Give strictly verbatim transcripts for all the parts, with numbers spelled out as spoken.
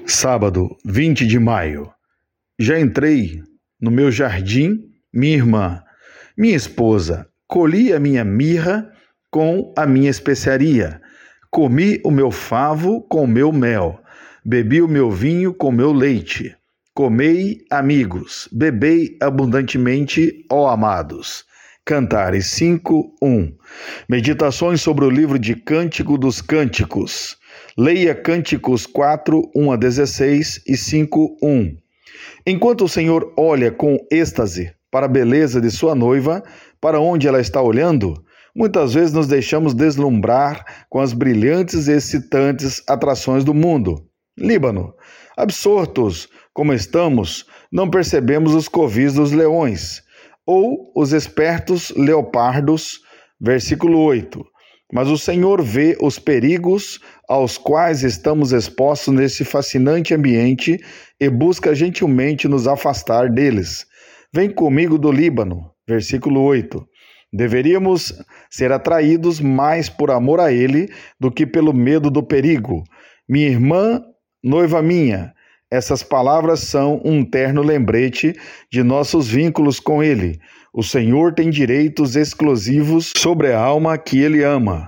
Sábado, vinte de maio. Já entrei no meu jardim, minha irmã, minha esposa, colhi a minha mirra com a minha especiaria, comi o meu favo com o meu mel, bebi o meu vinho com o meu leite. Comei, amigos, bebei abundantemente, ó amados. Cantares cinco, um. Meditações sobre o livro de Cântico dos Cânticos. Leia Cânticos quatro, um a dezesseis e cinco, um. Enquanto o Senhor olha com êxtase para a beleza de sua noiva, para onde ela está olhando, muitas vezes nos deixamos deslumbrar com as brilhantes e excitantes atrações do mundo. Líbano. Absortos como estamos, não percebemos os covis dos leões, ou os espertos leopardos, versículo oito. Mas o Senhor vê os perigos aos quais estamos expostos nesse fascinante ambiente e busca gentilmente nos afastar deles. Vem comigo do Líbano, versículo oito. Deveríamos ser atraídos mais por amor a ele do que pelo medo do perigo. Minha irmã, noiva minha, essas palavras são um terno lembrete de nossos vínculos com ele. O Senhor tem direitos exclusivos sobre a alma que ele ama.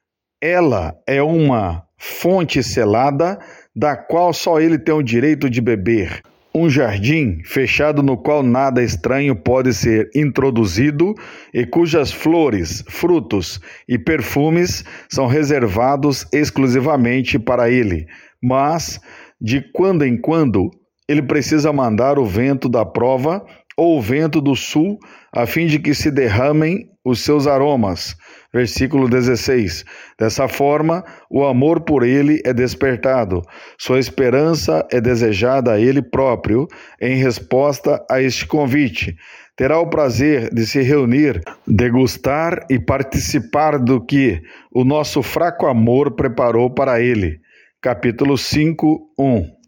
Ela é uma fonte selada da qual só ele tem o direito de beber. Um jardim fechado no qual nada estranho pode ser introduzido e cujas flores, frutos e perfumes são reservados exclusivamente para ele. Mas, de quando em quando, ele precisa mandar o vento da prova ou o vento do sul, a fim de que se derramem os seus aromas. Versículo dezesseis. Dessa forma, o amor por ele é despertado. Sua esperança é desejada a ele próprio, em resposta a este convite. Terá o prazer de se reunir, degustar e participar do que o nosso fraco amor preparou para ele. Capítulo cinco, um.